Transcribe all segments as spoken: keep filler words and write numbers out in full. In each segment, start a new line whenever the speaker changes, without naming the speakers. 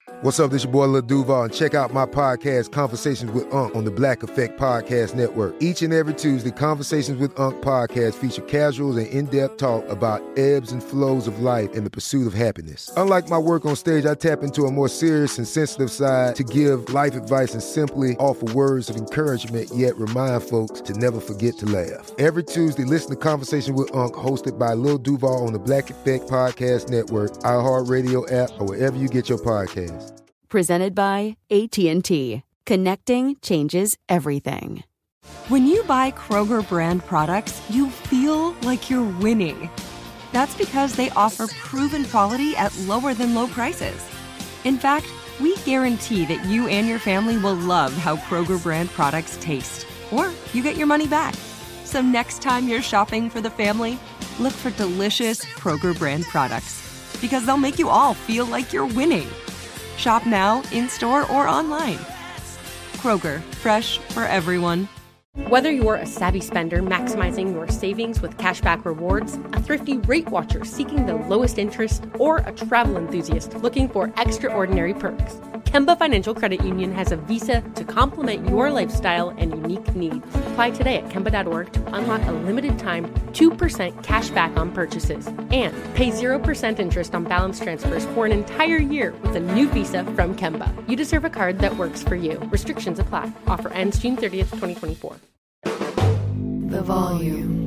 What's up, this your boy Lil Duval, and check out my podcast, Conversations with Unc, on the Black Effect Podcast Network. Each and every Tuesday, Conversations with Unc podcast feature casuals and in-depth talk about ebbs and flows of life and the pursuit of happiness. Unlike my work on stage, I tap into a more serious and sensitive side to give life advice and simply offer words of encouragement, yet remind folks to never forget to laugh. Every Tuesday, listen to Conversations with Unc, hosted by Lil Duval on the Black Effect Podcast Network, iHeartRadio app, or wherever you get your podcasts.
Presented by A T and T. Connecting changes everything. When you buy Kroger brand products, you feel like you're winning. That's because they offer proven quality at lower than low prices. In fact, we guarantee that you and your family will love how Kroger brand products taste, or you get your money back. So next time you're shopping for the family, look for delicious Kroger brand products, because they'll make you all feel like you're winning. Shop now, in-store, or online. Kroger, fresh for everyone.
Whether you're a savvy spender maximizing your savings with cashback rewards, a thrifty rate watcher seeking the lowest interest, or a travel enthusiast looking for extraordinary perks, Kemba Financial Credit Union has a visa to complement your lifestyle and unique needs. Apply today at Kemba dot org to unlock a limited-time two percent cash back on purchases and pay zero percent interest on balance transfers for an entire year with a new visa from Kemba. You deserve a card that works for you. Restrictions apply. Offer ends June thirtieth, twenty twenty-four.
The Volume.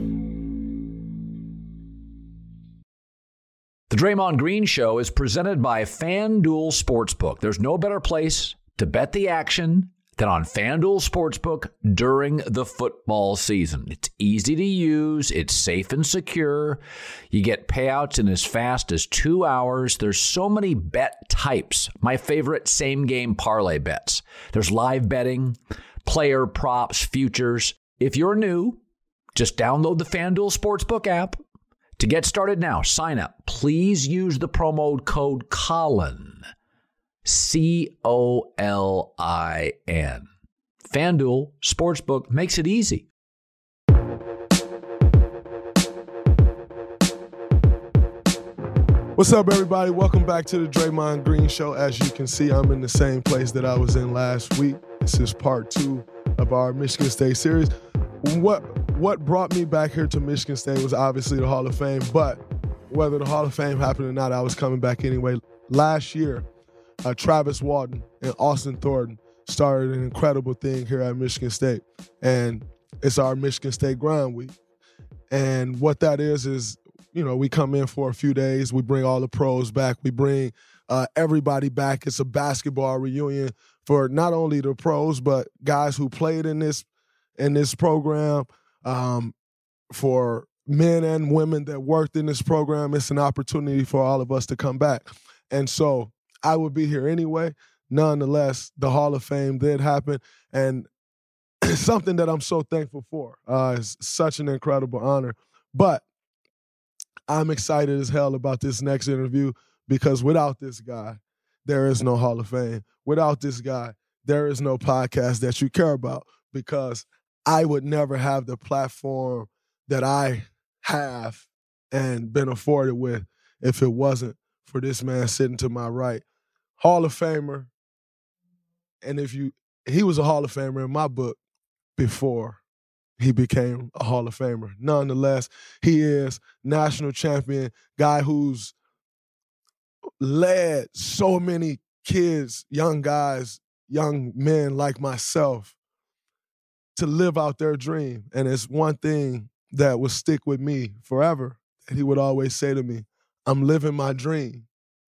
The Draymond Green Show is presented by FanDuel Sportsbook. There's no better place to bet the action than on FanDuel Sportsbook during the football season. It's easy to use. It's safe and secure. You get payouts in as fast as two hours. There's so many bet types. My favorite, same-game parlay bets. There's live betting, player props, futures. If you're new, just download the FanDuel Sportsbook app. To get started now, sign up. Please use the promo code Colin, C O L I N. FanDuel Sportsbook makes it easy.
What's up, everybody? Welcome back to the Draymond Green Show. As you can see, I'm in the same place that I was in last week. This is part two of our Michigan State series. What what brought me back here to Michigan State was obviously the Hall of Fame, but whether the Hall of Fame happened or not, I was coming back anyway. Last year, uh, Travis Walton and Austin Thornton started an incredible thing here at Michigan State, and it's our Michigan State Grind Week. And what that is is, you know, we come in for a few days, we bring all the pros back, we bring uh, everybody back. It's a basketball reunion for not only the pros, but guys who played in this in this program, um, for men and women that worked in this program. It's an opportunity for all of us to come back. And so I would be here anyway. Nonetheless, the Hall of Fame did happen, and it's something that I'm so thankful for. Uh, it's such an incredible honor. But I'm excited as hell about this next interview, because without this guy, there is no Hall of Fame. Without this guy, there is no podcast that you care about, because I would never have the platform that I have and been afforded with if it wasn't for this man sitting to my right. Hall of Famer. And if you, he was a Hall of Famer in my book before he became a Hall of Famer. Nonetheless, he is national champion, guy who's led so many kids, young guys, young men like myself to live out their dream. And it's one thing that will stick with me forever. And he would always say to me, I'm living my dream.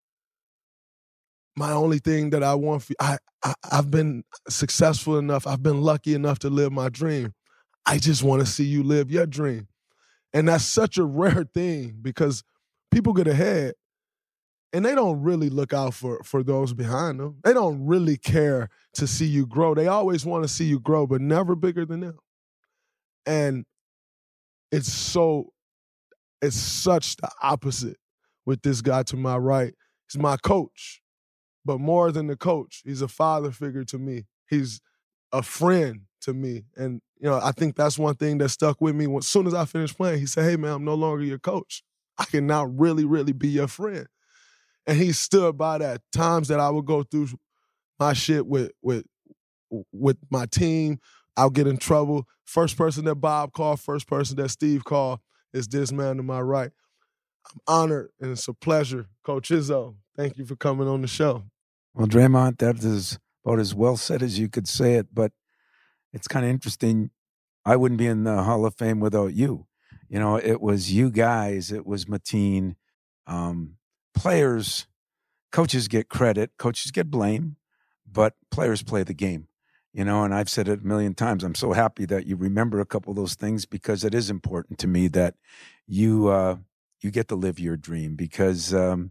My only thing that I want, for, I, I, I've been successful enough, I've been lucky enough to live my dream. I just want to see you live your dream. And that's such a rare thing, because people get ahead and they don't really look out for, for those behind them. They don't really care to see you grow. They always want to see you grow, but never bigger than them. And it's so, it's such the opposite with this guy to my right. He's my coach, but more than the coach, he's a father figure to me. He's a friend to me. And, you know, I think that's one thing that stuck with me. As soon as I finished playing, he said, hey, man, I'm no longer your coach. I can now really, really be your friend. And he stood by that. Times that I would go through my shit with with with my team, I'll get in trouble. First person that Bob called, first person that Steve called is this man to my right. I'm honored, and it's a pleasure. Coach Izzo, thank you for coming on the show.
Well, Draymond, that is about as well said as you could say it, but it's kind of interesting. I wouldn't be in the Hall of Fame without you. You know, it was you guys, it was Mateen. Um, players, coaches get credit, coaches get blame, but players play the game. You know, and I've said it a million times. I'm so happy that you remember a couple of those things, because it is important to me that you uh, you get to live your dream, because um,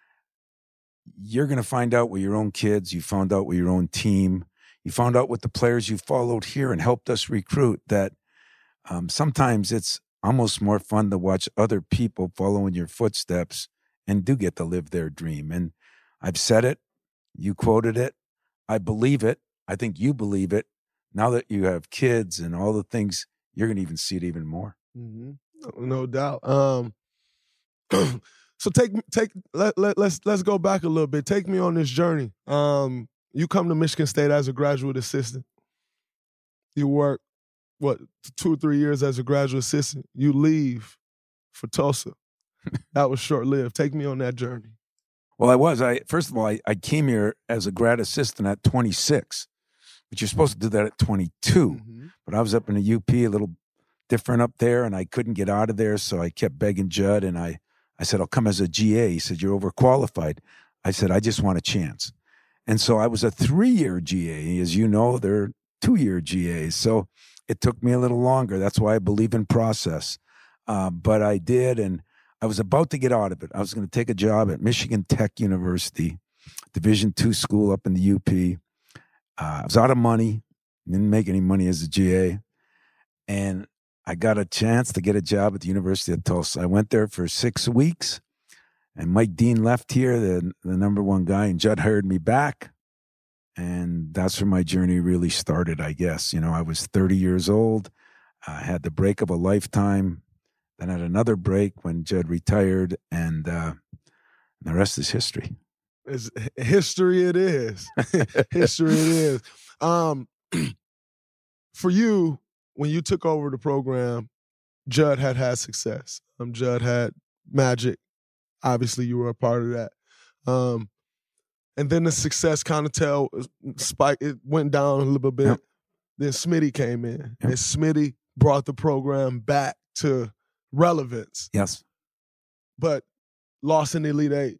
you're going to find out with your own kids. You found out with your own team. You found out with the players you followed here and helped us recruit that um, sometimes it's almost more fun to watch other people follow in your footsteps and do get to live their dream. And I've said it. You quoted it. I believe it. I think you believe it. Now that you have kids and all the things, you're going to even see it even more.
Mm-hmm. No, no doubt. Um, so take take let, let let's let's go back a little bit. Take me on this journey. Um, you come to Michigan State as a graduate assistant. You work what two or three years as a graduate assistant. You leave for Tulsa. That was short lived. Take me on that journey.
Well, I was. I first of all, I, I came here as a grad assistant at twenty-six. But you're supposed to do that at twenty-two. Mm-hmm. But I was up in the U P, a little different up there, and I couldn't get out of there, so I kept begging Judd, and I, I said, I'll come as a G A. He said, you're overqualified. I said, I just want a chance. And so I was a three-year G A. As you know, they're two-year G As. So it took me a little longer. That's why I believe in process. Uh, but I did, and I was about to get out of it. I was going to take a job at Michigan Tech University, Division two school up in the U P. Uh, I was out of money, didn't make any money as a G A, and I got a chance to get a job at the University of Tulsa. I went there for six weeks, and Mike Dean left here, the, the number one guy, and Judd hired me back, and that's where my journey really started, I guess. You know, I was thirty years old. I had the break of a lifetime, then had another break when Judd retired, and uh, the rest is history.
It's history it is. History it is. Um, for you, when you took over the program, Judd had had success. Um, Judd had magic. Obviously, you were a part of that. Um, and then the success kind of tell spike. It went down a little bit. Yep. Then Smitty came in, yep. and Smitty brought the program back to relevance.
Yes,
but lost in the Elite Eight.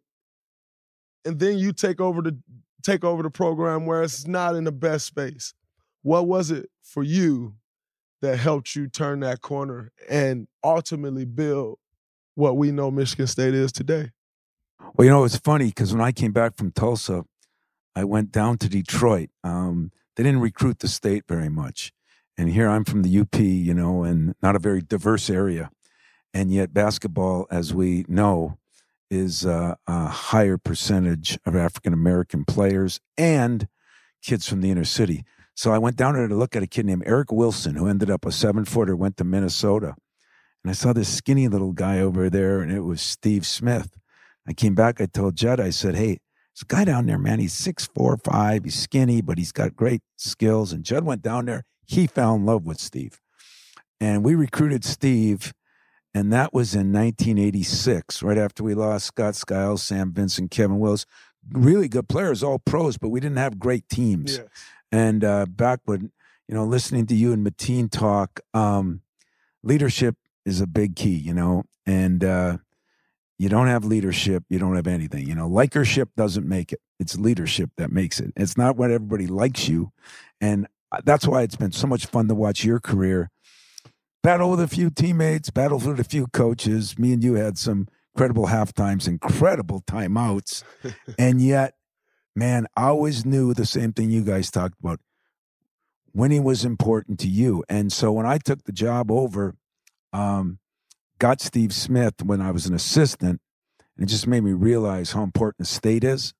And then you take over the take over the program where it's not in the best space. What was it for you that helped you turn that corner and ultimately build what we know Michigan State is today?
Well, you know, it's funny because when I came back from Tulsa, I went down to Detroit. Um, they didn't recruit the state very much. And here I'm from the U P, you know, and not a very diverse area. And yet basketball, as we know, is uh, a higher percentage of African-American players and kids from the inner city. So I went down there to look at a kid named Eric Wilson, who ended up a seven-footer, went to Minnesota. And I saw this skinny little guy over there, and it was Steve Smith. I came back, I told Judd, I said, hey, there's a guy down there, man. He's six four, five. He's skinny, but he's got great skills. And Judd went down there. He fell in love with Steve. And we recruited Steve, and that was in nineteen eighty-six, right after we lost Scott Skiles, Sam Vincent, Kevin Willis. Really good players, all pros, but we didn't have great teams. Yes. And uh, back when, you know, listening to you and Mateen talk, um, leadership is a big key, you know, and uh, you don't have leadership, you don't have anything. You know, likership doesn't make it. It's leadership that makes it. It's not what everybody likes you. And that's why it's been so much fun to watch your career. Battle with a few teammates, battle with a few coaches. Me and you had some incredible halftimes, incredible timeouts. And yet, man, I always knew the same thing you guys talked about. Winning was important to you. And so when I took the job over, um, got Steve Smith when I was an assistant, and it just made me realize how important the state is.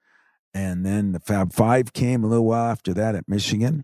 And then the Fab Five came a little while after that at Michigan.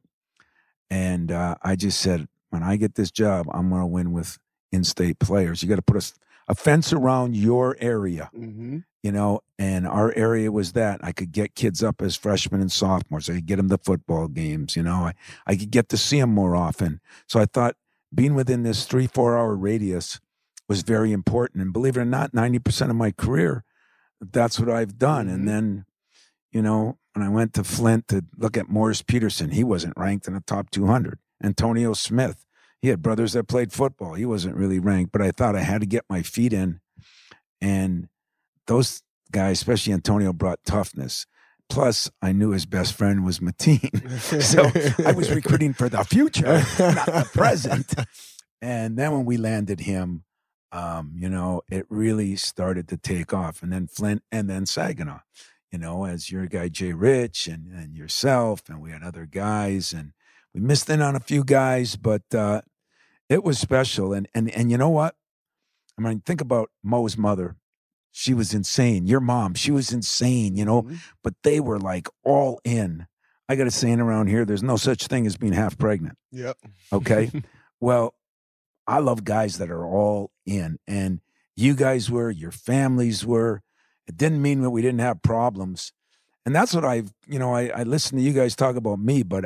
And uh, I just said, when I get this job, I'm going to win with in-state players. You got to put a, a fence around your area,
Mm-hmm.
you know, and our area was that. I could get kids up as freshmen and sophomores. I could get them to football games, you know. I, I could get to see them more often. So I thought being within this three, four-hour radius was very important. And believe it or not, ninety percent of my career, that's what I've done.
Mm-hmm.
And then, you know, when I went to Flint to look at Morris Peterson, he wasn't ranked in the top two hundred. Antonio Smith, he had brothers that played football. He wasn't really ranked, but I thought I had to get my feet in. And those guys, especially Antonio, brought toughness. Plus, I knew his best friend was Mateen. So I was recruiting for the future, not the present. And then when we landed him, um, you know, it really started to take off. And then Flint and then Saginaw, you know, as your guy Jay Rich and, and yourself, and we had other guys. And we missed in on a few guys, but uh, it was special. And, and, and you know what? I mean, think about Mo's mother. She was insane. Your mom, she was insane, you know, mm-hmm. but they were like all in. I got a saying around here, there's no such thing as being half pregnant.
Yep.
Okay. Well, I love guys that are all in, and you guys were, your families were. It didn't mean that we didn't have problems. And that's what I've, you know, I, I listen to you guys talk about me, but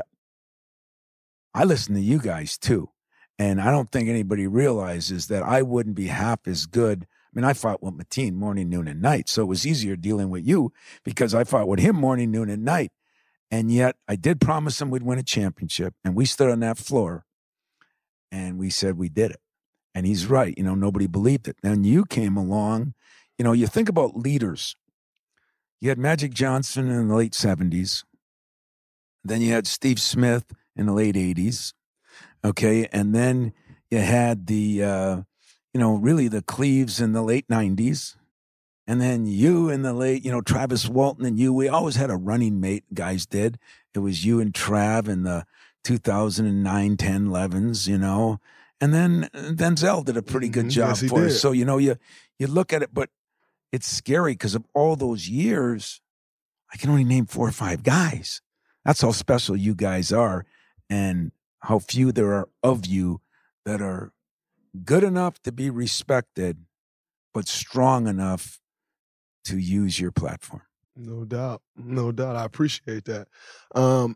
I listen to you guys too. And I don't think anybody realizes that I wouldn't be half as good. I mean, I fought with Mateen morning, noon, and night. So it was easier dealing with you because I fought with him morning, noon, and night. And yet I did promise him we'd win a championship. And we stood on that floor and we said we did it. And he's right. You know, nobody believed it. Then you came along. You know, you think about leaders. You had Magic Johnson in the late seventies. Then you had Steve Smith in the late eighties. Okay. And then you had the, uh, you know, really the Cleaves in the late nineties. And then you in the late, you know, Travis Walton and you. We always had a running mate, guys did. It was you and Trav in the two thousand nine, ten, elevens, you know. And then Denzel did a pretty good job
yes,
for
did.
us. So, you know, you you look at it, but it's scary because of all those years, I can only name four or five guys. That's how special you guys are and how few there are of you that are good enough to be respected, but strong enough to use your platform.
No doubt. No doubt. I appreciate that. Um,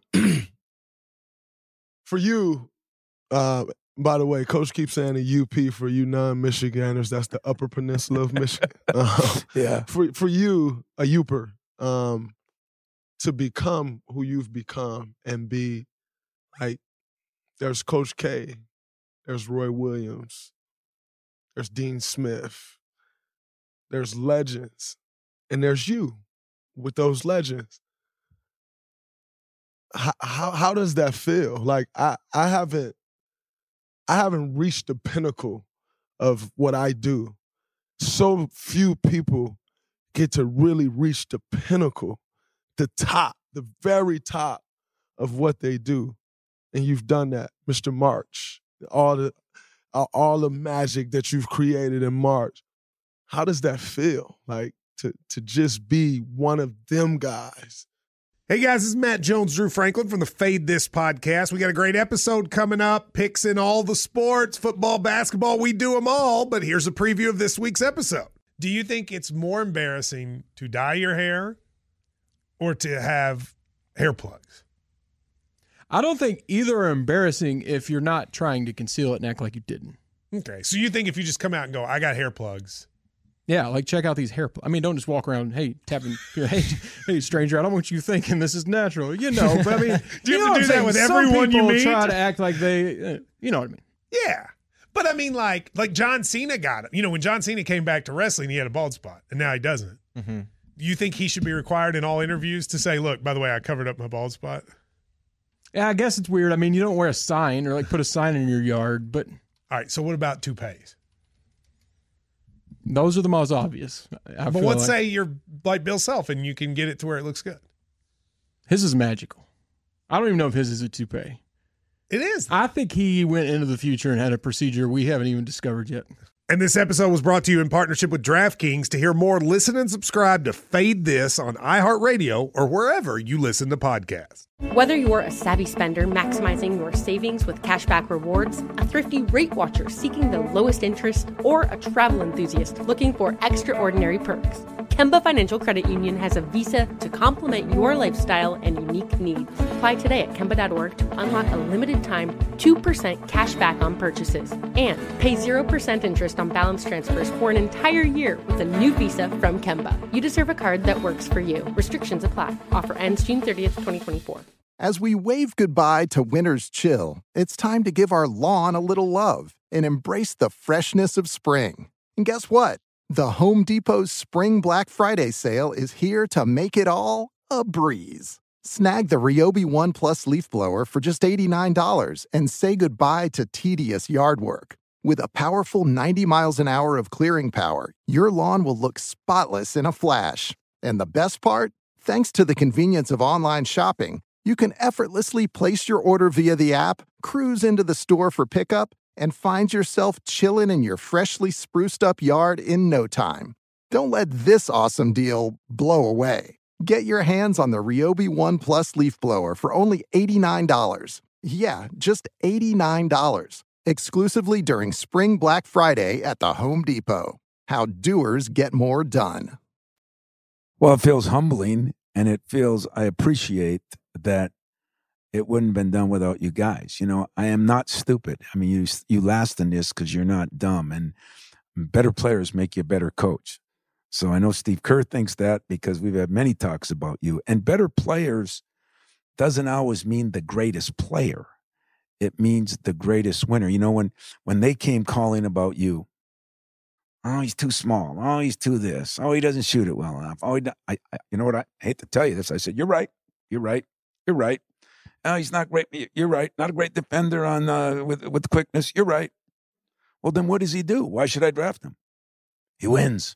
for you, uh, by the way, Coach keeps saying the U P for you non-Michiganders. That's the Upper Peninsula of Michigan. um,
yeah.
For for you, a Youper, um, to become who you've become and be like, there's Coach K, there's Roy Williams, there's Dean Smith, there's legends, and there's you with those legends. How how, how does that feel? Like I I haven't. I haven't reached the pinnacle of what I do. So few people get to really reach the pinnacle, the top, the very top of what they do. And you've done that, Mister March. All the all the magic that you've created in March. How does that feel? Like to to just be one of them guys?
Hey guys, this is Matt Jones, Drew Franklin from the Fade This podcast. We got a great episode coming up, picks in all the sports, football, basketball, we do them all, but here's a preview of this week's episode. Do you think it's more embarrassing to dye your hair or to have hair plugs?
I don't think either are embarrassing if you're not trying to conceal it and act like you didn't.
Okay, so you think if you just come out and go, I got hair plugs.
Yeah, like check out these hair plugs. I mean, don't just walk around, hey, tapping, hey, hey, stranger, I don't want you thinking this is natural. You know, but I mean,
do you,
you
have
know
to do that with
Some
everyone you meet?
Try to act like they, uh, you know what I mean?
Yeah. But I mean, like, like John Cena got it. You know, when John Cena came back to wrestling, he had a bald spot, and now he doesn't.
Mm-hmm.
You think he should be required in all interviews to say, look, by the way, I covered up my bald spot?
Yeah, I guess it's weird. I mean, you don't wear a sign or like put a sign in your yard, but.
All right, so what about toupees?
Those are the most obvious. I
but let's like. say you're like Bill Self and you can get it to where it looks good.
His is magical. I don't even know if his is a toupee.
It is.
I think he went into the future and had a procedure we haven't even discovered yet.
And this episode was brought to you in partnership with DraftKings. To hear more, listen and subscribe to Fade This on iHeartRadio or wherever you listen to podcasts.
Whether you're a savvy spender maximizing your savings with cashback rewards, a thrifty rate watcher seeking the lowest interest, or a travel enthusiast looking for extraordinary perks, Kemba Financial Credit Union has a visa to complement your lifestyle and unique needs. Apply today at Kemba dot org to unlock a limited time two percent cash back on purchases and pay zero percent interest on balance transfers for an entire year with a new visa from Kemba. You deserve a card that works for you. Restrictions apply. Offer ends June thirtieth, twenty twenty-four.
As we wave goodbye to winter's chill, it's time to give our lawn a little love and embrace the freshness of spring. And guess what? The Home Depot's Spring Black Friday sale is here to make it all a breeze. Snag the Ryobi One Plus leaf blower for just eighty-nine dollars and say goodbye to tedious yard work. With a powerful ninety miles an hour of clearing power, your lawn will look spotless in a flash. And the best part? Thanks to the convenience of online shopping, you can effortlessly place your order via the app, cruise into the store for pickup, and find yourself chilling in your freshly spruced up yard in no time. Don't let this awesome deal blow away. Get your hands on the Ryobi One Plus leaf blower for only eighty-nine dollars. Yeah, just eighty-nine dollars. Exclusively during Spring Black Friday at the Home Depot. How doers get more done.
Well, it feels humbling, and it feels, I appreciate that it wouldn't have been done without you guys. You know, I am not stupid. I mean, you you last in this because you're not dumb, and better players make you a better coach. So I know Steve Kerr thinks that because we've had many talks about you. And better players doesn't always mean the greatest player. It means the greatest winner. You know, when when they came calling about you, oh, he's too small. Oh, he's too this. Oh, he doesn't shoot it well enough. Oh, he I, I, you know what? I hate to tell you this. I said, you're right. You're right. You're right. Oh, he's not great. You're right. Not a great defender on uh, with with quickness. You're right. Well, then what does he do? Why should I draft him? He wins.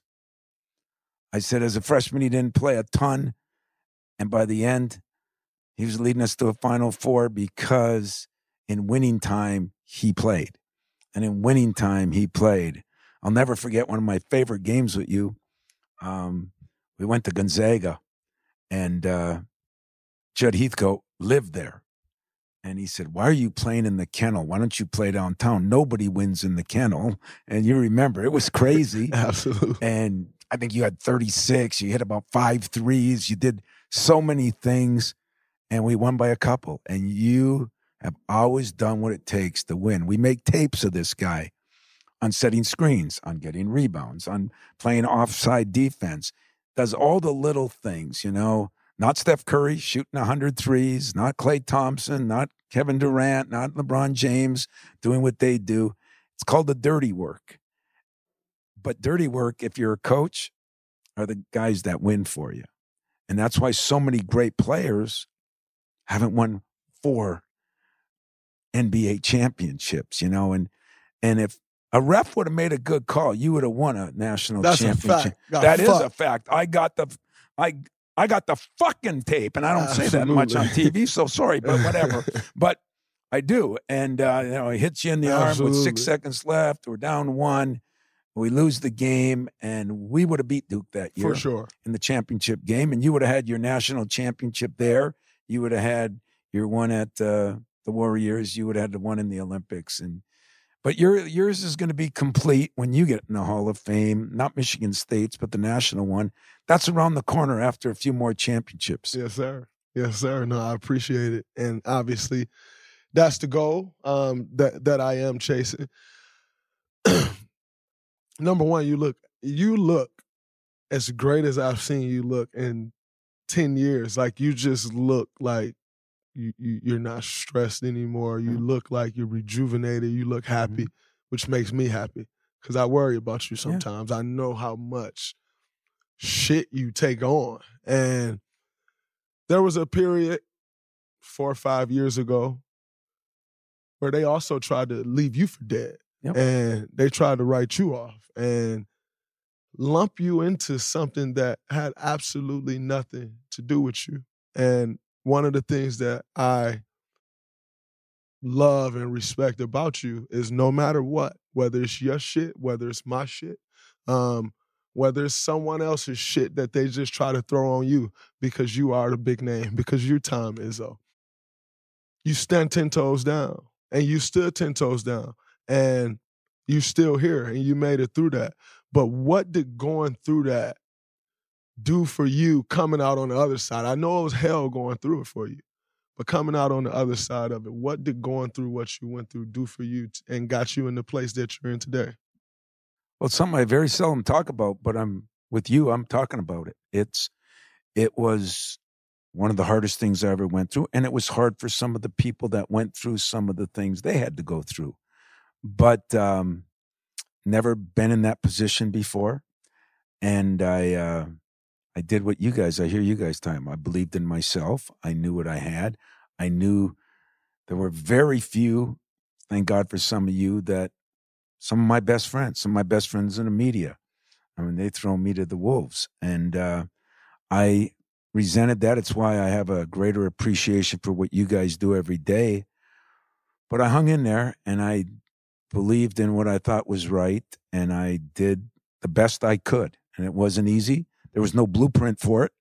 I said, as a freshman, he didn't play a ton. And by the end, he was leading us to a Final Four because in winning time, he played. And in winning time, he played. I'll never forget one of my favorite games with you. Um, we went to Gonzaga, and uh, Judd Heathcote lived there. And he said, why are you playing in the kennel? Why don't you play downtown? Nobody wins in the kennel. And you remember, it was crazy.
Absolutely.
And I think you had thirty-six. You hit about five threes. You did so many things, and we won by a couple. And you have always done what it takes to win. We make tapes of this guy on setting screens, on getting rebounds, on playing offside defense. Does all the little things, you know. Not Steph Curry shooting one hundred threes, not Klay Thompson, not Kevin Durant, not LeBron James doing what they do. It's called the dirty work. But dirty work, if you're a coach, are the guys that win for you. And that's why so many great players haven't won four N B A championships, you know. And and if a ref would have made a good call, you would have won a national
That's
championship.
A fact.
That
fuck.
is a fact. I got the I I got the fucking tape, and I don't
Absolutely.
say that much on T V, so sorry, but whatever. But I do. And, uh, you know, he hits you in the
Absolutely.
arm with six seconds left. We're down one. We lose the game, and we would have beat Duke that year.
For sure.
In the championship game, and you would have had your national championship there. You would have had your one at uh, the Warriors. You would have had the one in the Olympics. And But your yours is going to be complete when you get in the Hall of Fame, not Michigan State's, but the national one. That's around the corner after a few more championships.
Yes, sir. Yes, sir. No, I appreciate it. And obviously, that's the goal um, that, that I am chasing. Number one, you look, you look as great as I've seen you look in ten years. Like, you just look like you, you, you're not stressed anymore. You mm-hmm. look like you're rejuvenated. You look happy, mm-hmm. which makes me happy because I worry about you sometimes. Yeah. I know how much shit you take on. And there was a period four or five years ago where they also tried to leave you for dead. Yep. And they tried to write you off and lump you into something that had absolutely nothing to do with you. And one of the things that I love and respect about you is no matter what, whether it's your shit, whether it's my shit, um, whether it's someone else's shit that they just try to throw on you because you are the big name, because you're Tom Izzo. You stand ten toes down, and you stood ten toes down, and you're still here, and you made it through that. But what did going through that do for you coming out on the other side? I know it was hell going through it for you, but coming out on the other side of it, what did going through what you went through do for you and got you in the place that you're in today?
Well, it's something I very seldom talk about, but I'm with you. I'm talking about it. It's it was one of the hardest things I ever went through, and it was hard for some of the people that went through some of the things they had to go through. But um, never been in that position before, and I uh, I did what you guys. I hear you guys time. I believed in myself. I knew what I had. I knew there were very few. Thank God for some of you that. Some of my best friends, some of my best friends in the media. I mean, they throw me to the wolves. And uh, I resented that. It's why I have a greater appreciation for what you guys do every day. But I hung in there, and I believed in what I thought was right, and I did the best I could. And it wasn't easy. There was no blueprint for it.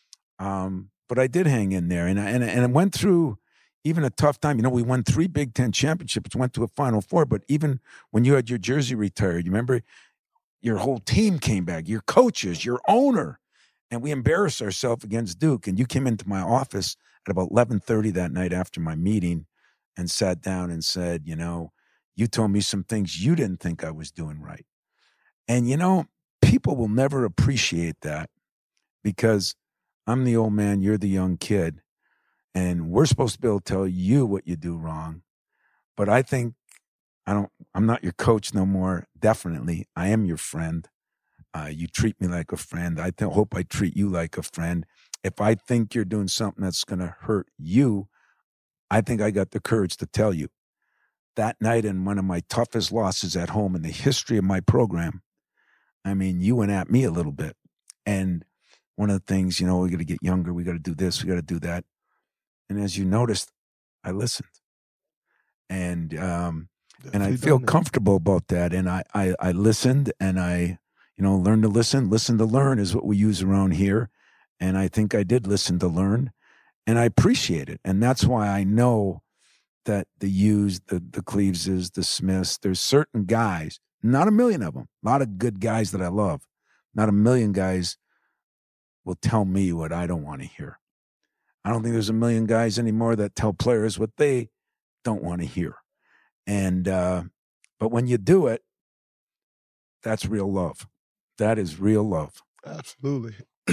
Um, but I did hang in there, and I, and, and I went through even a tough time. You know, we won three Big Ten championships, went to a Final Four, but even when you had your jersey retired, you remember your whole team came back, your coaches, your owner, and we embarrassed ourselves against Duke. And you came into my office at about eleven thirty that night after my meeting and sat down and said, you know, you told me some things you didn't think I was doing right. And, you know, people will never appreciate that because I'm the old man, you're the young kid. And we're supposed to be able to tell you what you do wrong. But I think I don't, I'm not your coach no more. Definitely. I am your friend. Uh, you treat me like a friend. I th- hope I treat you like a friend. If I think you're doing something that's going to hurt you, I think I got the courage to tell you. That night in one of my toughest losses at home in the history of my program, I mean, you went at me a little bit. And one of the things, you know, we got to get younger. We got to do this. We got to do that. And as you noticed, I listened, and um, and I feel comfortable about that. And I, I I listened, and I you know learned to listen. Listen to learn is what we use around here, and I think I did listen to learn, and I appreciate it. And that's why I know that the Hughes, the the Cleaveses, the Smiths, there's certain guys, not a million of them, a lot of good guys that I love, not a million guys will tell me what I don't want to hear. I don't think there's a million guys anymore that tell players what they don't want to hear. And, uh, but when you do it, that's real love. That is real love.
Absolutely.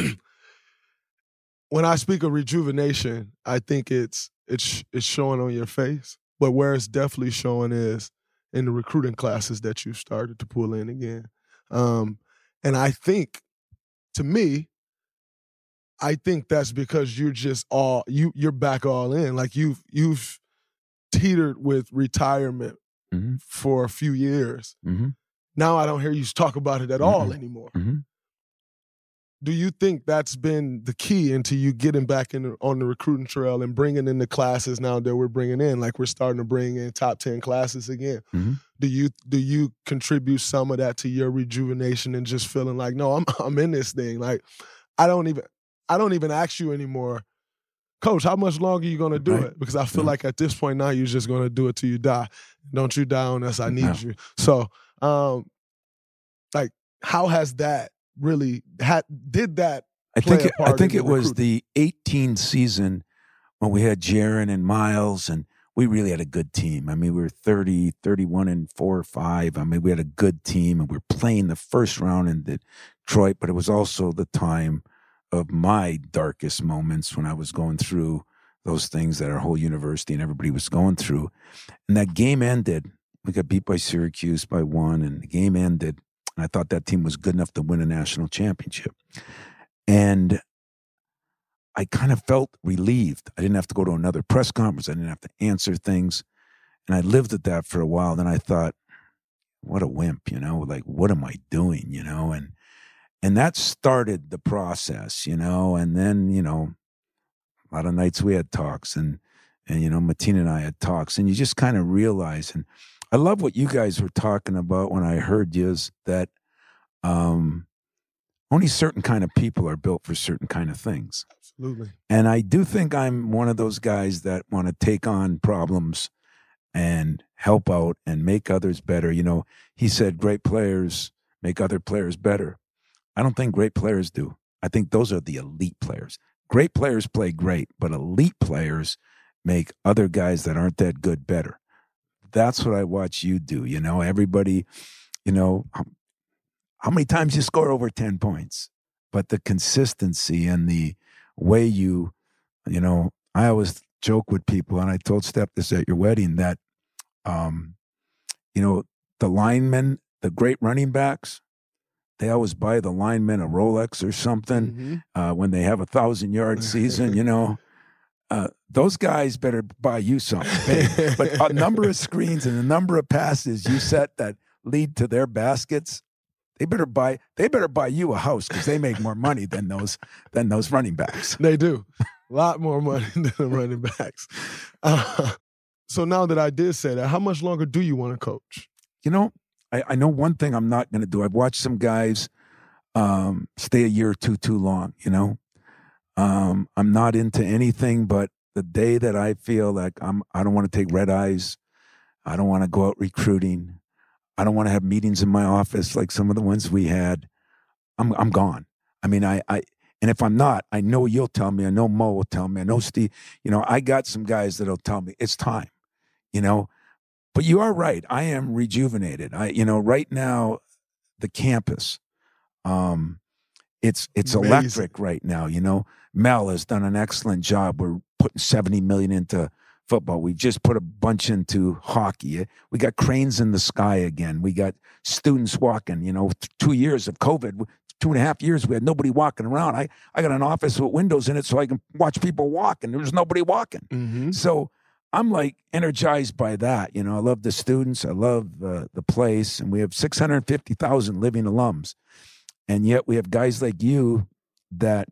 When I speak of rejuvenation, I think it's, it's, it's showing on your face, but where it's definitely showing is in the recruiting classes that you started to pull in again. Um, and I think, to me, I think that's because you're just all you you're back all in. Like you've you've teetered with retirement mm-hmm. for a few years. Mm-hmm. Now I don't hear you talk about it at mm-hmm. all anymore. Mm-hmm. Do you think that's been the key into you getting back in on the recruiting trail and bringing in the classes now that we're bringing in? Like we're starting to bring in top ten classes again. Mm-hmm. Do you do you contribute some of that to your rejuvenation and just feeling like, no, I'm I'm in this thing. Like I don't even. I don't even ask you anymore, Coach, how much longer are you going to do right. it? Because I feel yeah. like at this point now you're just going to do it till you die. Don't you die on us. I need no. you. So, um, like, how has that really had, did that
I
play
think
a
it,
part
I think
in
it was
recruiting?
the eighteen season when we had Jaron and Miles, and we really had a good team. I mean, we were thirty, thirty-one and four or five. I mean, we had a good team, and we were playing the first round in Detroit, but it was also the time of my darkest moments when I was going through those things that our whole university and everybody was going through. And that game ended. We got beat by Syracuse by one, and the game ended. And I thought that team was good enough to win a national championship. And I kind of felt relieved. I didn't have to go to another press conference. I didn't have to answer things. And I lived at that for a while. Then I thought, what a wimp, you know, like, what am I doing, you know? And And that started the process, you know, and then, you know, a lot of nights we had talks, and And, you know, Matina and I had talks, and you just kind of realize, and I love what you guys were talking about when I heard you, is that um, only certain kind of people are built for certain kind of things.
Absolutely.
And I do think I'm one of those guys that want to take on problems and help out and make others better. You know, he said great players make other players better. I don't think great players do. I think those are the elite players. Great players play great, but elite players make other guys that aren't that good better. That's what I watch you do. You know, everybody, you know, how many times you score over ten points, but the consistency and the way you, you know, I always joke with people, and I told Steph this at your wedding, that, um, you know, the linemen, the great running backs, they always buy the linemen a Rolex or something mm-hmm. uh, when they have a thousand yard season, you know. Uh, those guys better buy you something big. But a number of screens and the number of passes you set that lead to their baskets, they better buy. They better buy you a house, because they make more money than those than those running backs.
They do a lot more money than the running backs. Uh, so now that I did say that, how much longer do you want to coach?
You know, I, I know one thing I'm not going to do. I've watched some guys um, stay a year or two too long. You know. Um, I'm not into anything but the day that I feel like I'm, I don't want to take red eyes. I don't want to go out recruiting. I don't want to have meetings in my office like some of the ones we had. I'm, I'm gone. I mean, I, I, and if I'm not, I know you'll tell me. I know Mo will tell me. I know Steve. You know, I got some guys that'll tell me it's time. You know, but you are right. I am rejuvenated. I, you know, right now, the campus. Um, It's it's Amazing. Electric right now, you know. Mel has done an excellent job. We're putting seventy million dollars into football. We've just put a bunch into hockey. We got cranes in the sky again. We got students walking, you know, two years of COVID, two and a half years, we had nobody walking around. I, I got an office with windows in it so I can watch people walk, and there was nobody walking.
Mm-hmm.
So I'm like energized by that. You know, I love the students. I love uh, the place. And we have six hundred fifty thousand living alums. And yet we have guys like you that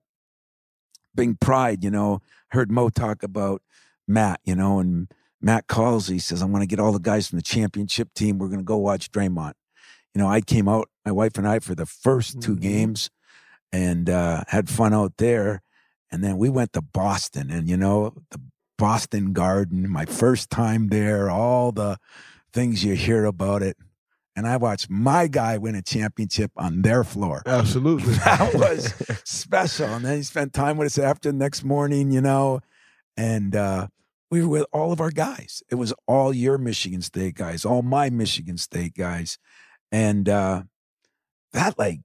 bring pride, you know. Heard Mo talk about Matt, you know, and Matt calls, he says, I want to get all the guys from the championship team. We're going to go watch Draymond. You know, I came out, my wife and I, for the first two mm-hmm. games and uh, had fun out there. And then we went to Boston, and, you know, the Boston Garden, my first time there, all the things you hear about it. And I watched my guy win a championship on their floor.
Absolutely.
That was special. And then he spent time with us after the next morning, you know, and uh, we were with all of our guys. It was all your Michigan State guys, all my Michigan State guys. And uh, that, like,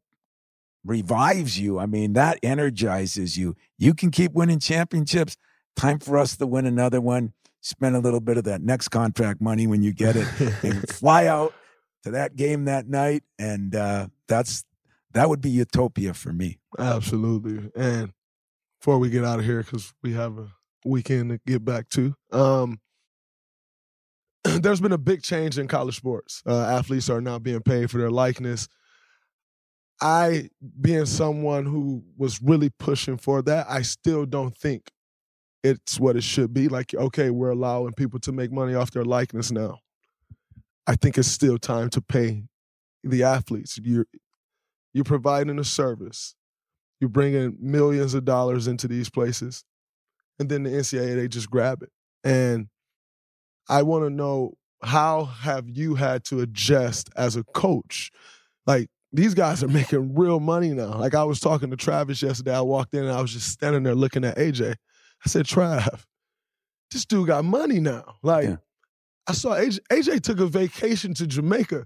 revives you. I mean, that energizes you. You can keep winning championships. Time for us to win another one. Spend a little bit of that next contract money when you get it and fly out to that game that night, and uh, that's that would be utopia for me.
Absolutely. And before we get out of here, because we have a weekend to get back to, um, there's been a big change in college sports. Uh, athletes are now being paid for their likeness. I, being someone who was really pushing for that, I still don't think it's what it should be. Like, okay, we're allowing people to make money off their likeness now. I think it's still time to pay the athletes. You're, you're providing a service. You're bringing millions of dollars into these places. And then the N C double A, they just grab it. And I want to know, how have you had to adjust as a coach? Like, these guys are making real money now. Like, I was talking to Travis yesterday. I walked in and I was just standing there looking at A J. I said, Trav, this dude got money now. Like, yeah. I saw A J, A J took a vacation to Jamaica.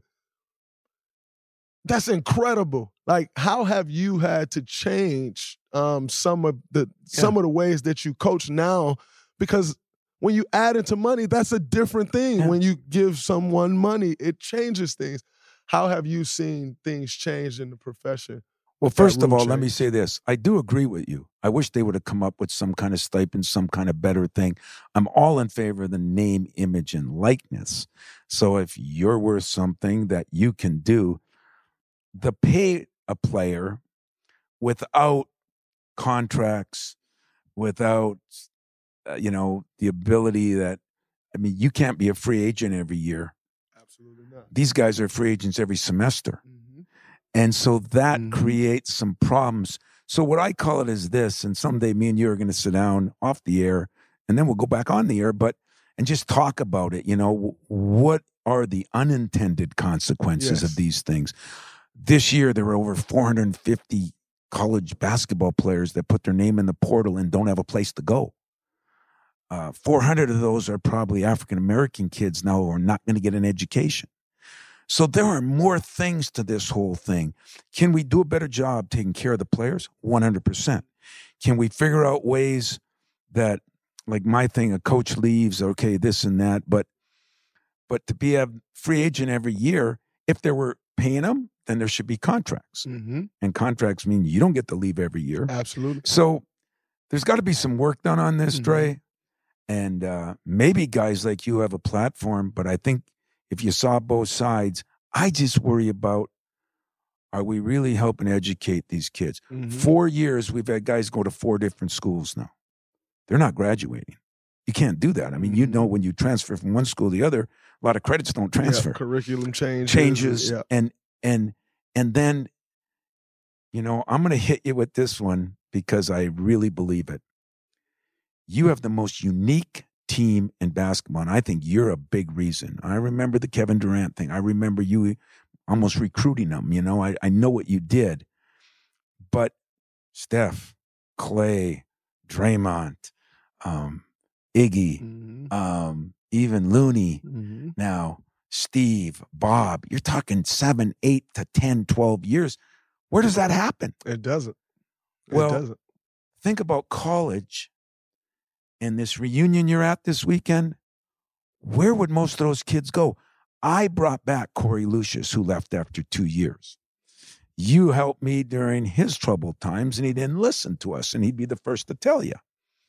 That's incredible. Like, how have you had to change um, some of the some yeah. of the ways that you coach now? Because when you add into money, that's a different thing. Yeah. When you give someone money, it changes things. How have you seen things change in the profession?
Well, first of all, change? Let me say this. I do agree with you. I wish they would have come up with some kind of stipend, some kind of better thing. I'm all in favor of the name, image, and likeness. So if you're worth something that you can do, the pay a player without contracts, without uh, you know, the ability that, I mean, you can't be a free agent every year.
Absolutely not.
These guys are free agents every semester. Mm-hmm. And so that mm-hmm. creates some problems. So what I call it is this, and someday me and you are going to sit down off the air, and then we'll go back on the air, but and just talk about it. You know, what are the unintended consequences yes. of these things? This year, there were over four hundred fifty college basketball players that put their name in the portal and don't have a place to go. Uh, four hundred of those are probably African-American kids now who are not going to get an education. So there are more things to this whole thing. Can we do a better job taking care of the players? one hundred percent. Can we figure out ways that, like my thing, a coach leaves, okay, this and that, but but to be a free agent every year, if they were paying them, then there should be contracts. Mm-hmm. And contracts mean you don't get to leave every year.
Absolutely.
So there's got to be some work done on this, mm-hmm. Dre. And uh, maybe guys like you have a platform, but I think if you saw both sides, I just worry about, are we really helping educate these kids? Mm-hmm. Four years, we've had guys go to four different schools now. They're not graduating. You can't do that. I mean, mm-hmm. you know, when you transfer from one school to the other, a lot of credits don't transfer.
Yeah, curriculum changes.
Changes.
Yeah.
And, and, and then, you know, I'm going to hit you with this one because I really believe it. You have the most unique team in basketball, and I think you're a big reason. I remember the Kevin Durant thing. I remember you almost recruiting him. You know, I, I know what you did. But Steph, Clay, Draymond, um, Iggy, mm-hmm. um, even Looney, mm-hmm. now Steve, Bob, you're talking seven, eight to ten, twelve years. Where does that happen?
It doesn't. It
well,
doesn't.
Think about college and this reunion you're at this weekend. Where would most of those kids go? I brought back Corey Lucius, who left after two years. You helped me during his troubled times, and he didn't listen to us, and he'd be the first to tell you.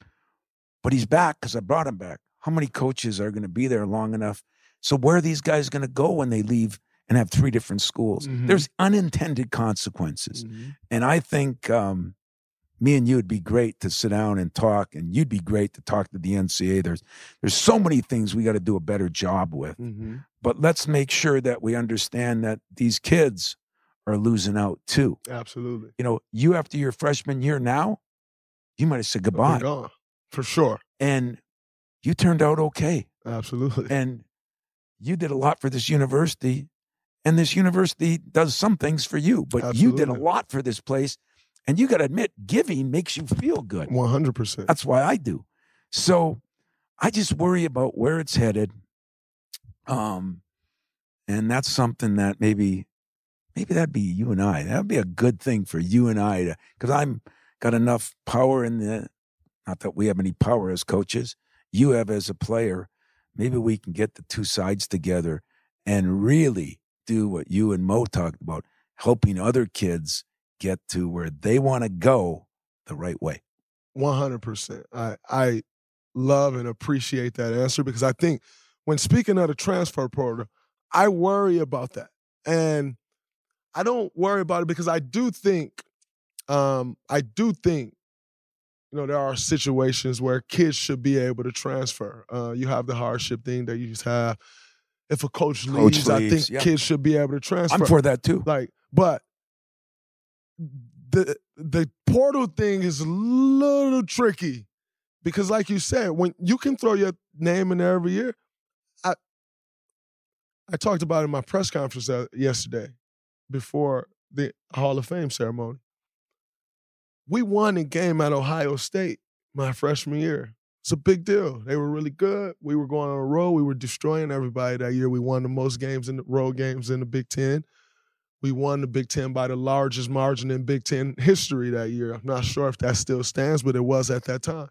But he's back because I brought him back. How many coaches are going to be there long enough? So where are these guys going to go when they leave and have three different schools? Mm-hmm. There's unintended consequences. Mm-hmm. And I think um, me and you would be great to sit down and talk, and you'd be great to talk to the N C A A. There's, there's so many things we got to do a better job with. Mm-hmm. But let's make sure that we understand that these kids are losing out too.
Absolutely.
You know, you after your freshman year now, you might have said goodbye.
We're gone, for sure.
And you turned out okay.
Absolutely.
And you did a lot for this university, and this university does some things for you, but Absolutely. You did a lot for this place, and you got to admit, giving makes you feel good.
one hundred percent.
That's why I do. So I just worry about where it's headed. Um, and that's something that maybe, maybe that'd be you and I. That'd be a good thing for you and I to, because I'm got enough power in the, not that we have any power as coaches, you have as a player. Maybe we can get the two sides together and really do what you and Mo talked about, helping other kids get to where they want to go the right way.
one hundred percent. I, I love and appreciate that answer, because I think when speaking of the transfer portal, I worry about that. And I don't worry about it because I do think, um, I do think, you know, there are situations where kids should be able to transfer. Uh, you have the hardship thing that you just have. If a coach, coach leaves, leaves, I think yeah. kids should be able to transfer.
I'm for that too.
Like, but the the portal thing is a little tricky because, like you said, when you can throw your name in there every year. I I talked about it in my press conference yesterday before the Hall of Fame ceremony. We won a game at Ohio State my freshman year. It's a big deal. They were really good. We were going on a road. We were destroying everybody that year. We won the most games in the road games in the Big Ten. We won the Big Ten by the largest margin in Big Ten history that year. I'm not sure if that still stands, but it was at that time.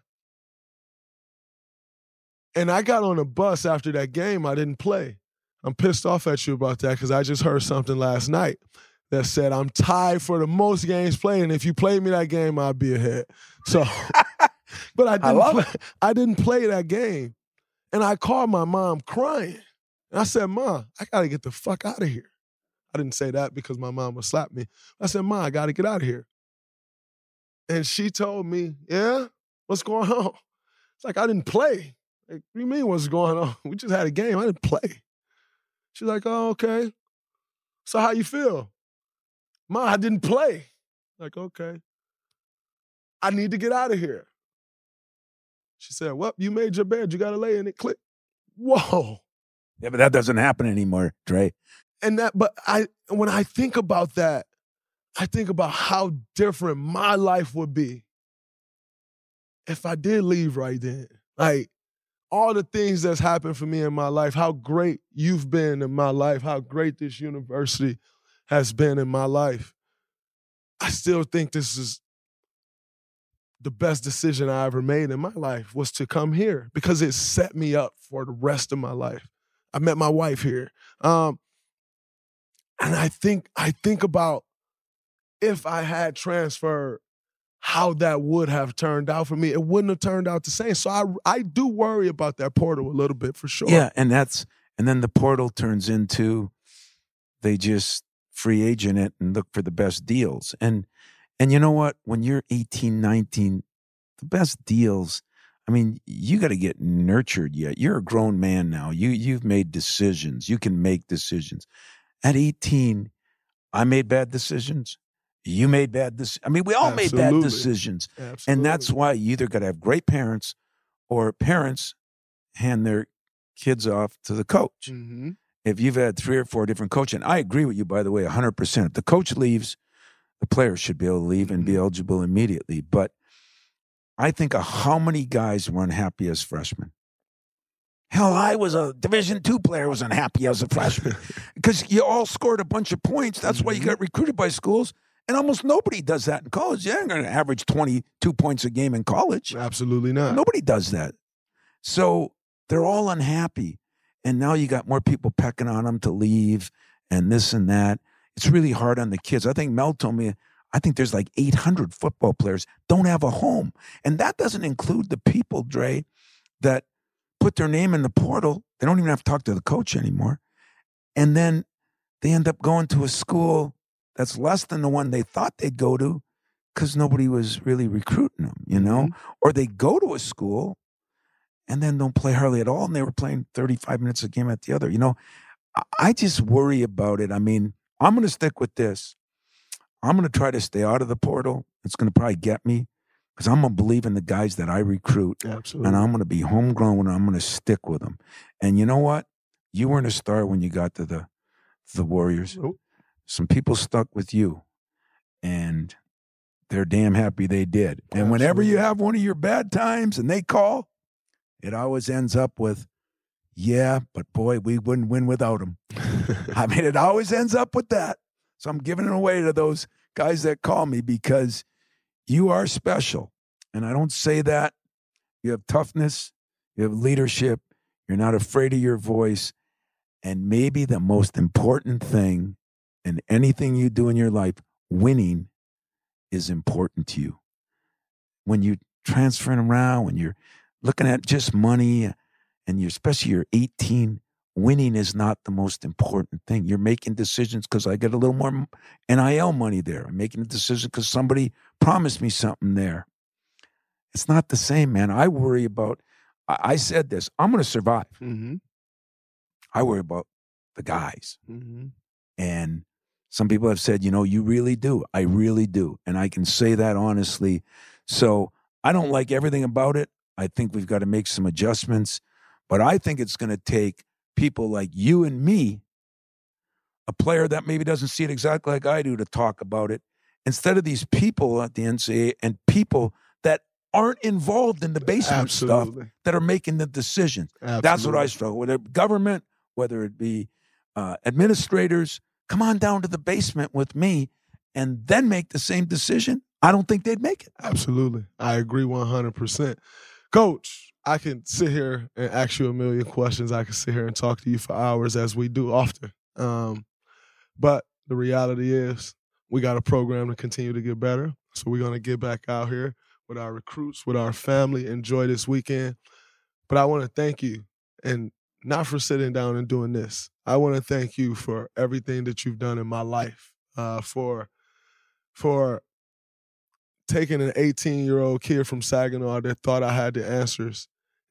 And I got on a bus after that game. I didn't play. I'm pissed off at you about that because I just heard something last night that said I'm tied for the most games played, and if you played me that game, I'd be ahead. So, but I didn't.
I,
play, I didn't play that game, and I called my mom crying, and I said, "Mom, I gotta get the fuck out of here." I didn't say that because my mom would slap me. I said, "Mom, I gotta get out of here," and she told me, "Yeah, what's going on?" It's like, I didn't play. Like, what do you mean what's going on? We just had a game. I didn't play. She's like, oh, okay. So how you feel? Ma, I didn't play. Like, okay. I need to get out of here. She said, well, you made your bed. You got to lay in it. Click. Whoa.
Yeah, but that doesn't happen anymore, Dre.
And that, but I, when I think about that, I think about how different my life would be if I did leave right then. Like, all the things that's happened for me in my life, how great you've been in my life, how great this university has been in my life. I still think this is the best decision I ever made in my life, was to come here, because it set me up for the rest of my life. I met my wife here. Um, and I think I think about, if I had transferred, how that would have turned out for me. It wouldn't have turned out the same. So I I do worry about that portal a little bit, for sure.
Yeah, and that's and then the portal turns into, they just free agent it and look for the best deals. And and you know what? When you're eighteen, nineteen, the best deals, I mean, you got to get nurtured yet. You're a grown man now. You you've made decisions. You can make decisions. At eighteen, I made bad decisions. You made bad decisions. I mean, we all
Absolutely.
made bad decisions.
Absolutely.
And that's why you either got to have great parents, or parents hand their kids off to the coach.
Mm-hmm.
If you've had three or four different coaches, and I agree with you, by the way, one hundred percent. If the coach leaves, the player should be able to leave and be eligible immediately. But I think of how many guys were unhappy as freshmen. Hell, I was a Division two player, was unhappy as a freshman because you all scored a bunch of points. That's mm-hmm. why you got recruited by schools. And almost nobody does that in college. You're not going to average twenty-two points a game in college.
Absolutely not.
Nobody does that. So they're all unhappy. And now you got more people pecking on them to leave and this and that. It's really hard on the kids. I think Mel told me, I think there's like eight hundred football players don't have a home. And that doesn't include the people, Dre, that put their name in the portal. They don't even have to talk to the coach anymore. And then they end up going to a school that's less than the one they thought they'd go to because nobody was really recruiting them, you know? Mm-hmm. Or they go to a school and then don't play hardly at all, and they were playing thirty-five minutes a game at the other. You know, I just worry about it. I mean, I'm going to stick with this. I'm going to try to stay out of the portal. It's going to probably get me because I'm going to believe in the guys that I recruit.
Absolutely.
And I'm going to be homegrown, and I'm going to stick with them. And you know what? You weren't a star when you got to the, the Warriors.
Nope. Some
people stuck with you, and they're damn happy they did. And
Absolutely.
Whenever you have one of your bad times and they call, it always ends up with, yeah, but boy, we wouldn't win without him. I mean, it always ends up with that. So I'm giving it away to those guys that call me because you are special. And I don't say that. You have toughness. You have leadership. You're not afraid of your voice. And maybe the most important thing in anything you do in your life, winning is important to you. When you're transferring around, when you're looking at just money, and you're, especially you're eighteen, winning is not the most important thing. You're making decisions because I get a little more N I L money there. I'm making a decision because somebody promised me something there. It's not the same, man. I worry about, I, I said this, I'm going to survive.
Mm-hmm.
I worry about the guys.
Mm-hmm.
And some people have said, you know, you really do. I really do. And I can say that honestly. So I don't like everything about it. I think we've got to make some adjustments. But I think it's going to take people like you and me, a player that maybe doesn't see it exactly like I do, to talk about it, instead of these people at the N C double A and people that aren't involved in the basement
Absolutely.
stuff that are making the decisions.
Absolutely.
That's what I struggle with. Whether government, whether it be uh, administrators, come on down to the basement with me and then make the same decision. I don't think they'd make it.
Absolutely. I agree one hundred percent. Coach, I can sit here and ask you a million questions. I can sit here and talk to you for hours, as we do often. Um, but the reality is we got a program to continue to get better. So we're going to get back out here with our recruits, with our family, enjoy this weekend. But I want to thank you, and not for sitting down and doing this. I want to thank you for everything that you've done in my life, uh, for for taking an eighteen-year-old kid from Saginaw that thought I had the answers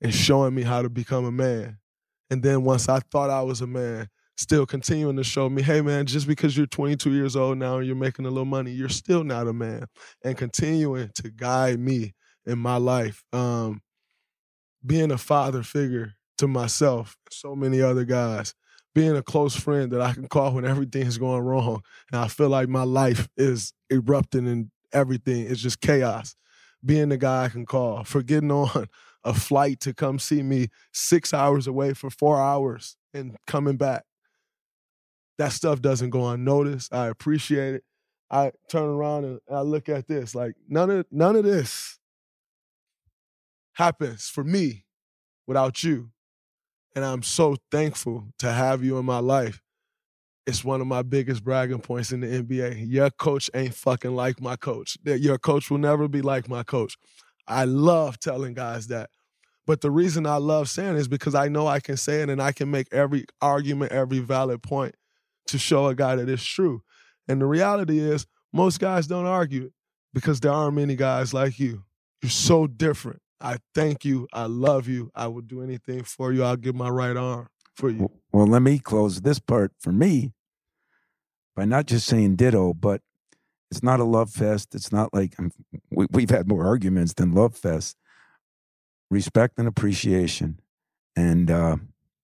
and showing me how to become a man. And then once I thought I was a man, still continuing to show me, hey, man, just because you're twenty-two years old now and you're making a little money, you're still not a man. And continuing to guide me in my life. Um, being a father figure to myself, so many other guys. Being a close friend that I can call when everything's going wrong and I feel like my life is erupting and everything is just chaos. Being the guy I can call. For getting on a flight to come see me six hours away for four hours and coming back. That stuff doesn't go unnoticed. I appreciate it. I turn around and I look at this. Like, none of, none of this happens for me without you. And I'm so thankful to have you in my life. It's one of my biggest bragging points in the N B A. Your coach ain't fucking like my coach. Your coach will never be like my coach. I love telling guys that. But the reason I love saying it is because I know I can say it and I can make every argument, every valid point to show a guy that it's true. And the reality is most guys don't argue it because there aren't many guys like you. You're so different. I thank you. I love you. I will do anything for you. I'll give my right arm for you.
Well, let me close this part for me by not just saying ditto, but it's not a love fest. It's not like I'm, we, we've had more arguments than love fest. Respect and appreciation. And uh,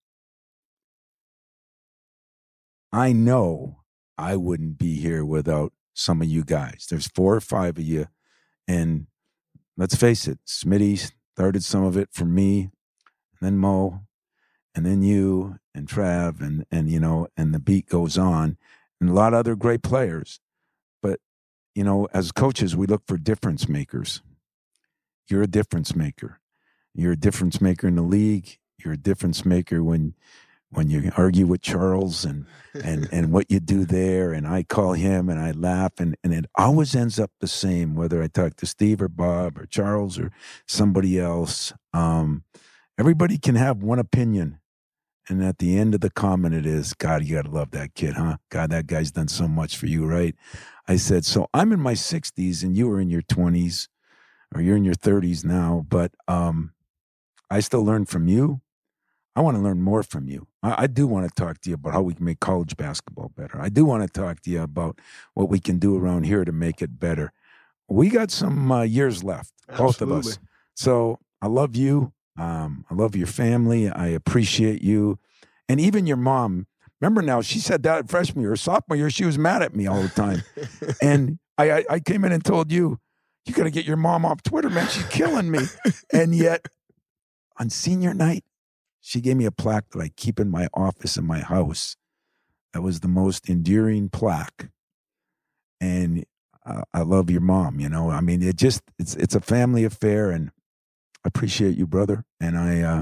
I know I wouldn't be here without some of you guys. There's four or five of you, and let's face it, Smitty started some of it for me, and then Mo, and then you, and Trav, and, and you know, and the beat goes on, and a lot of other great players. But, you know, as coaches, we look for difference makers. You're a difference maker. You're a difference maker in the league. You're a difference maker when when you argue with Charles and and, and what you do there, and I call him and I laugh, and, and it always ends up the same, whether I talk to Steve or Bob or Charles or somebody else. Um, everybody can have one opinion, and at the end of the comment it is, God, you got to love that kid, huh? God, that guy's done so much for you, right? I said, so I'm in my sixties and you were in your twenties, or you're in your thirties now, but um, I still learn from you. I want to learn more from you. I, I do want to talk to you about how we can make college basketball better. I do want to talk to you about what we can do around here to make it better. We got some uh, years left, both
Absolutely.
of us. So I love you. Um, I love your family. I appreciate you. And even your mom. Remember now, she said that freshman year, sophomore year, she was mad at me all the time. And I, I, I came in and told you, you got to get your mom off Twitter, man. She's killing me. And yet, on senior night, she gave me a plaque that I keep in my office in my house. That was the most endearing plaque. And uh, I love your mom, you know. I mean, it just, it's it's a family affair, and I appreciate you, brother. And I uh,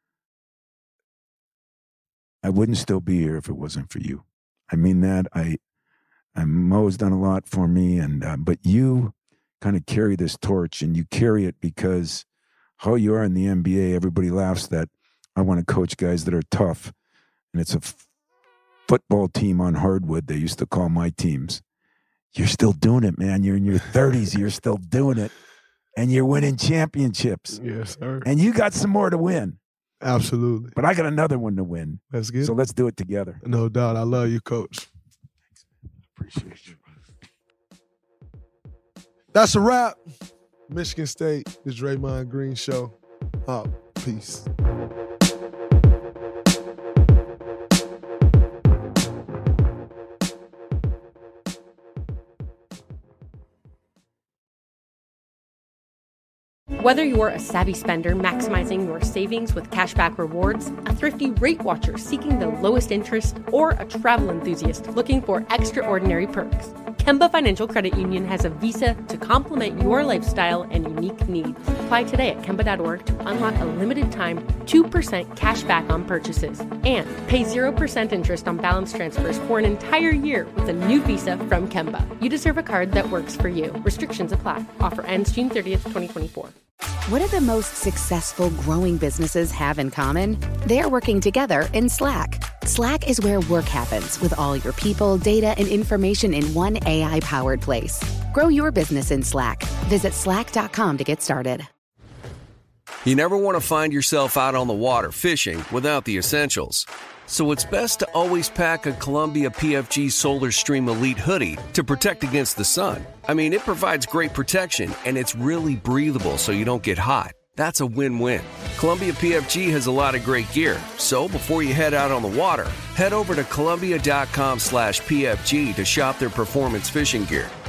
I wouldn't still be here if it wasn't for you. I mean that. I, I Mo's done a lot for me, and uh, but you kind of carry this torch, and you carry it because how you are in the N B A, everybody laughs that I want to coach guys that are tough. And it's a f- football team on hardwood, they used to call my teams. You're still doing it, man. You're in your thirties. You're still doing it. And you're winning championships.
Yes, sir.
And you got some more to win.
Absolutely.
But I got another one to win.
That's good.
So let's do it together.
No doubt. I love you, Coach.
Appreciate you.
That's a wrap. Michigan State, the Draymond Green Show. Out. Peace.
Whether you're a savvy spender maximizing your savings with cashback rewards, a thrifty rate watcher seeking the lowest interest, or a travel enthusiast looking for extraordinary perks, Kemba Financial Credit Union has a visa to complement your lifestyle and unique needs. Apply today at Kemba dot org to unlock a limited time two percent cash back on purchases and pay zero percent interest on balance transfers for an entire year with a new visa from Kemba. You deserve a card that works for you. Restrictions apply. Offer ends June thirtieth, twenty twenty-four.
What do the most successful growing businesses have in common? They're working together in Slack. Slack is where work happens with all your people, data, and information in one A I-powered place. Grow your business in Slack. Visit slack dot com to get started.
You never want to find yourself out on the water fishing without the essentials. So it's best to always pack a Columbia P F G Solar Stream Elite hoodie to protect against the sun. I mean, it provides great protection, and it's really breathable so you don't get hot. That's a win-win. Columbia P F G has a lot of great gear, so before you head out on the water, head over to Columbia.com slash PFG to shop their performance fishing gear.